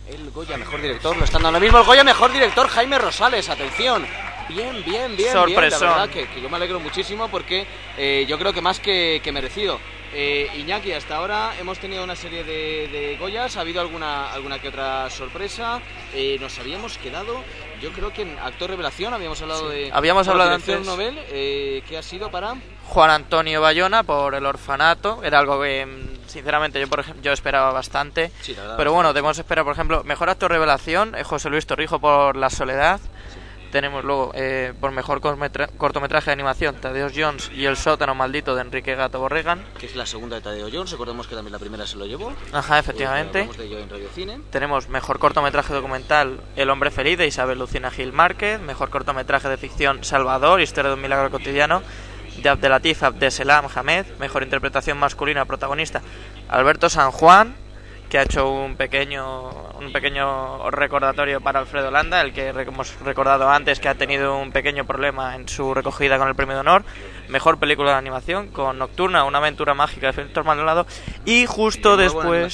el Goya Mejor Director. Lo están dando ahora mismo el Goya Mejor Director Jaime Rosales. Atención. Bien. Sorpresón. La verdad que yo me alegro muchísimo porque yo creo que más que merecido. Iñaki, hasta ahora hemos tenido una serie de Goyas, ha habido alguna que otra sorpresa. Nos habíamos quedado, yo creo que en actor revelación habíamos hablado de... Habíamos hablado antes. antes. Nobel, que ha sido para... Juan Antonio Bayona por El orfanato. Era algo que, sinceramente, yo esperaba bastante. Sí, la verdad, pero bueno, debemos esperar, por ejemplo, mejor actor revelación, José Luis Torrijo por La soledad. Tenemos luego, por mejor cortometraje de animación, Tadeo Jones y El sótano maldito de Enrique Gato Borregan. Que es la segunda de Tadeo Jones, recordemos que también la primera se lo llevó. Ajá, efectivamente. Hablamos de ello en Radio Cine. Tenemos mejor cortometraje documental, El hombre feliz de Isabel Lucina Gil Márquez. Mejor cortometraje de ficción, Salvador, historia de un milagro cotidiano, de Abdelatif Abdeselam Hamed. Mejor interpretación masculina, protagonista, Alberto San Juan, que ha hecho un pequeño recordatorio para Alfredo Landa, el que hemos recordado antes que ha tenido un pequeño problema en su recogida con el premio de honor. Mejor película de animación con Nocturna, una aventura mágica de Víctor Maldonado. Y justo después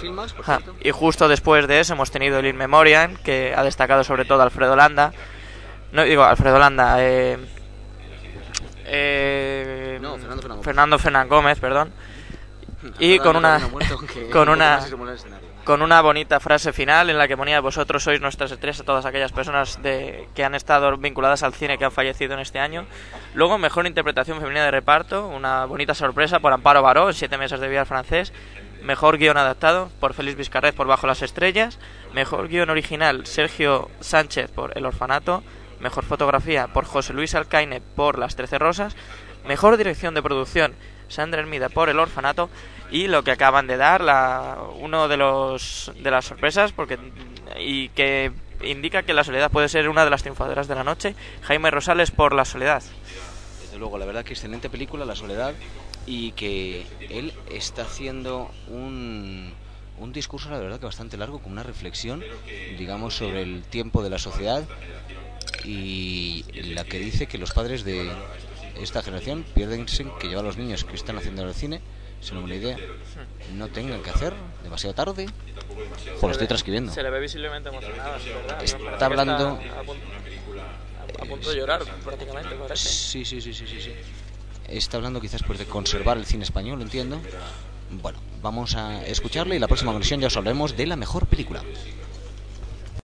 de eso hemos tenido el In Memoriam, que ha destacado sobre todo Alfredo Landa. Fernando Fernán Gómez, perdón. Y con una bonita frase final en la que ponía: vosotros sois nuestras estrellas, a todas aquellas personas que han estado vinculadas al cine que han fallecido en este año. Luego, mejor interpretación femenina de reparto, una bonita sorpresa por Amparo Baró en 7 mesas de billar francés. Mejor guión adaptado por Félix Vizcarret por Bajo las estrellas. Mejor guión original, Sergio Sánchez por El orfanato. Mejor fotografía por José Luis Alcaine por Las 13 rosas. Mejor dirección de producción, Sandra Hermida por El orfanato. Y lo que acaban de dar, uno de las sorpresas, y que indica que La soledad puede ser una de las triunfadoras de la noche, Jaime Rosales por La soledad. Desde luego, la verdad que excelente película, La soledad, y que él está haciendo un discurso, la verdad que bastante largo, con una reflexión, digamos, sobre el tiempo de la sociedad, y la que dice que los padres de esta generación pierden que llevar a los niños que están haciendo el cine, sin una idea, no tengan que hacer demasiado tarde. Lo estoy transcribiendo. Se le ve visiblemente emocionado, sí, ¿verdad? Está hablando a punto de llorar prácticamente, parece. Sí. Está hablando quizás pues de conservar el cine español, lo entiendo. Bueno, vamos a escucharle y la próxima conexión ya os hablaremos de la mejor película.